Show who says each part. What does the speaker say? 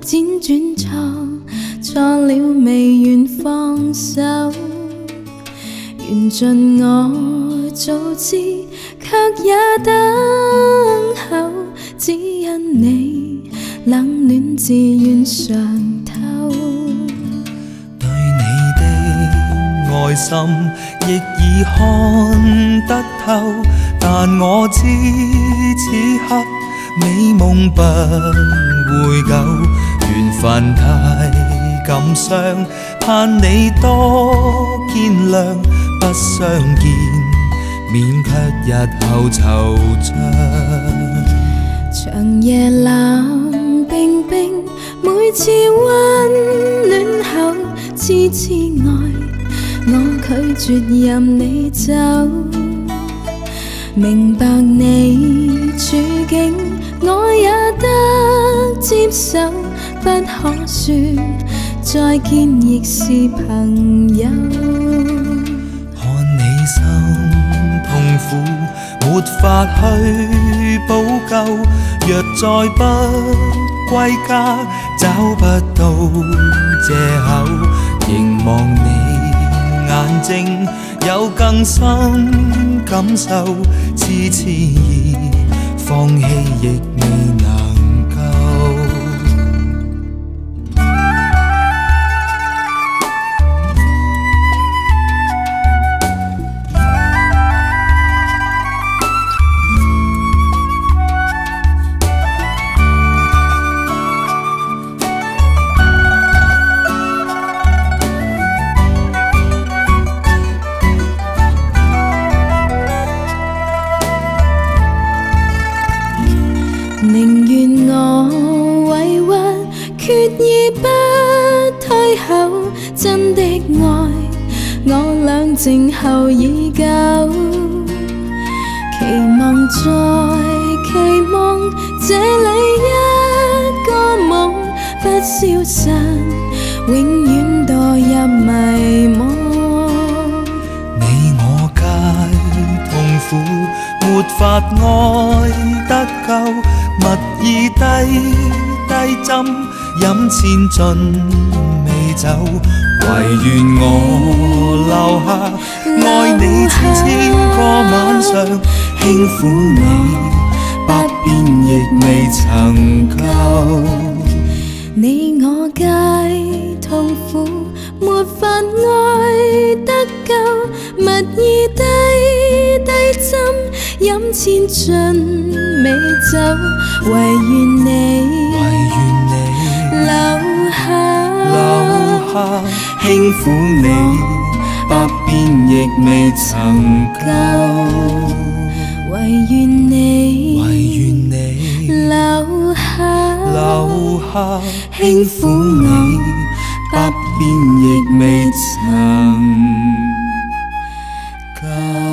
Speaker 1: 辗转错了未愿放手，缘尽我早知，却也等候，只因你冷暖自愿尝透。
Speaker 2: 对你的爱心亦已看得透，但我知此刻美梦不會久，緣分太感傷，盼你多見諒，不相見，免卻日後惆悵。
Speaker 1: 長夜冷冰冰，每次溫暖後，痴痴愛，我拒絕任你走。明白你處境，我也得接受，不可說再見亦是朋友。
Speaker 2: 看你心痛苦，沒法去補救，若再不歸家，找不到藉口，凝望你眼睛有更深感受，痴痴意放棄亦未能夠。
Speaker 1: 寧願我委屈，決意不退後。真的愛，我倆靜候已久。期望再期望，這裏一個夢不消散，永遠墮入迷惘。
Speaker 2: 你我皆痛苦，沒法愛得夠，蜜意低斟，飲千樽未走，唯願我留下，愛你千個晚上，輕撫你百遍亦未曾夠。
Speaker 1: 你我皆痛苦，沒法愛得夠，蜜意低斟，飲千樽美酒，唯願你留下，
Speaker 2: 輕撫你百遍亦未曾夠，
Speaker 1: 唯願你留下，
Speaker 2: 輕撫你百遍亦未曾夠。